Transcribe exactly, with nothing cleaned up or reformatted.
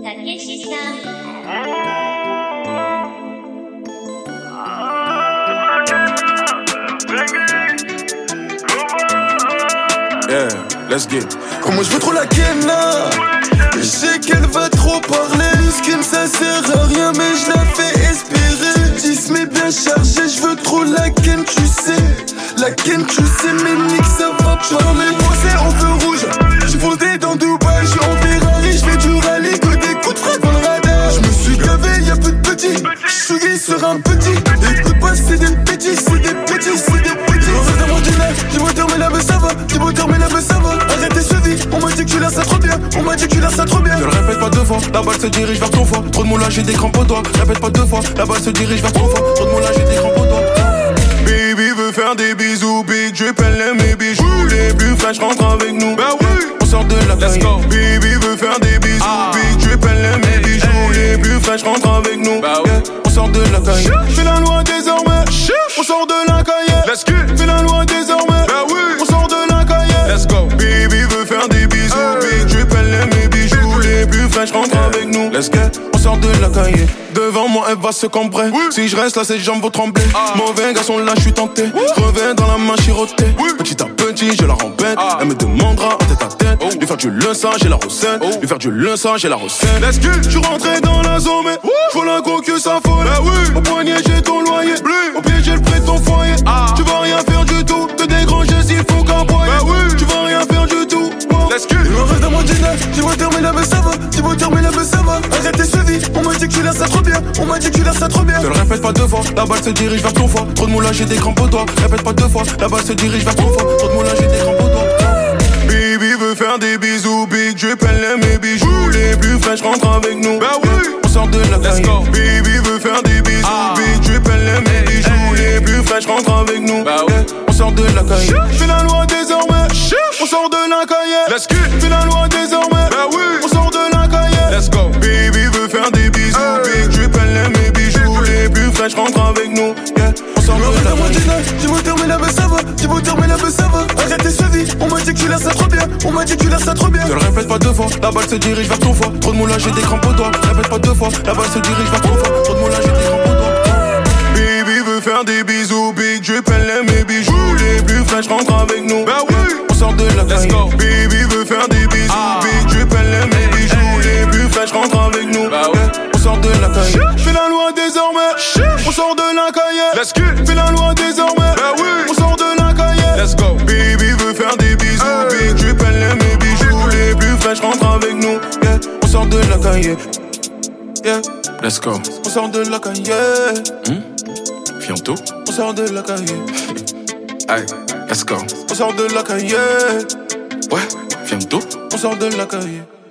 Yeah, let's get. Comment je veux trop la ken là. Je sais qu'elle va trop parler. Le skin ça sert à rien mais je la fais espérer. dix mais bien chargé, je veux trop la ken tu sais. La ken tu sais mais nique ça va parler. Moi c'est en feu rouge. J'suis fondé dans Dubaï, j'suis en Ferrari. J'fais du rallye que des coups de frappe dans le radar. J'me suis gavé, y'a plus de petits. J'suis sur un petit. Écoute pas c'est des petits, c'est des petits, c'est des petits. Dans mon dîner, j'ai moteur mais la me ça va. J'ai moteur mais la me ça va. Arrête tes chevilles, on m'a dit que tu l'as ça trop bien. On m'a dit que tu l'as ça trop bien. Ne le répète pas deux fois, la balle se dirige vers ton foie. Trop de moulage, j'ai des crampes aux doigts. Répète pas deux fois, la balle se dirige vers ton foie. Trop de moulage, j'ai des crampes aux doigts. Baby veut faire des bisous, big drip, elle aime mes bijoux. Les plus fraîches rentrent avec nous. Bah oui, on sort de la caille. Baby veut faire des bisous, ah. Big drip, elle aime mes bijoux. Les plus fraîches rentrent avec nous. Bah oui, yeah. On sort de la caille. Fais la loi désormais. On sort de la caille. Let's go. Fais la loi désormais. Bah oui, on sort de la caille. Let's go. Baby veut faire des bisous, hey. Big drip, elle aime mes bijoux. Les plus fraîches rentrent yeah. avec nous. Let's go. On sort de la caille. Devant moi elle va se cambrer. Oui. Si je reste là ses jambes vont trembler. ah. Mauvais garçon là je suis tenté. oui. Reviens dans la main chirotée. oui. Petit à petit je la rembête. ah. Elle me demandera en tête à tête. oh. Lui faire du leçon j'ai la recette. oh. Lui faire du leçon j'ai la recette. Let's go. Je suis rentré dans la zone mais faut la go que ça folle. bah oui. Au poignet j'ai ton loyer. Bleu. Au pied j'ai le prêt de ton foyer. ah. Tu vas rien faire du tout. Te dégranger s'il faut qu'un boyer. bah oui. Tu vas rien faire du tout. wow. Let's go. Il me reste dans mon dîner. J'ai moteur mais la me ça va. J'ai moteur mais la me ça va. Arrête tes chevilles, on m'a dit que tu l'as ça trop bien. On m'a dit que tu l'as ça trop bien. Ne le répète pas deux fois, la balle se dirige vers ton foie. Trop de moulage, j'ai des crampes aux doigts. Répète pas deux fois, la balle se dirige vers ton foie. Trop de moulage, j'ai des crampes aux doigts. Baby veut faire des bisous, big drip, elle aime mes bijoux. Les plus fraîches rentrent avec nous. Bah oui, on sort de la caille. Baby veut faire des bisous, ah. Big drip, elle aime mes bijoux. Les plus fraîches rentrent avec nous. Bah oui, on sort de la caille. Fais la loi désormais. On sort de la caille. Let's go. Fais la loi désormais. Bah oui, on sort de la caille. Let's go. Baby veut faire des bisous, hey. Big drip, elle aime mes bijoux. Les plus fraîches rentrent avec nous. Yeah. On sort de la caille. J'ai moteur mais la me ça va. J'ai moteur mais la me ça va. Arrête tes chevilles, on m'a dit que tu l'as ça trop bien. On m'a dit que tu l'as ça trop bien. Ne le répète pas deux fois, la balle se dirige vers ton foie. Trop de moulage, j'ai des crampes aux doigts. Répète pas deux fois, la balle se dirige vers ton foie. Trop de moulage, j'ai des crampes aux doigts. Baby veut faire des bisous, big drip, elle aime mes bijoux. Les plus fraîches rentrent avec nous. bah oui, on sort de la caille. Baby veut faire des bisous, ah. Big drip, elle aime mes bijoux. Les plus fraîches rentrent avec nous. bah oui, on sort de la caille. Fais la loi désormais. On sort de la caille. Let's go. Fais la loi désormais. bah oui, on sort de la caille. Let's go. Baby veut faire des bisous, hey. Big drip, elle aime mes bijoux. Les plus fraîches rentrent avec nous. Yeah. On sort de la caille. Yeah. Let's go. On sort de la caille. Yeah. hmm? Fianto. On sort de la caille. Hey, let's go. On sort de la caille. Ouais, Fianto. On sort de la caille.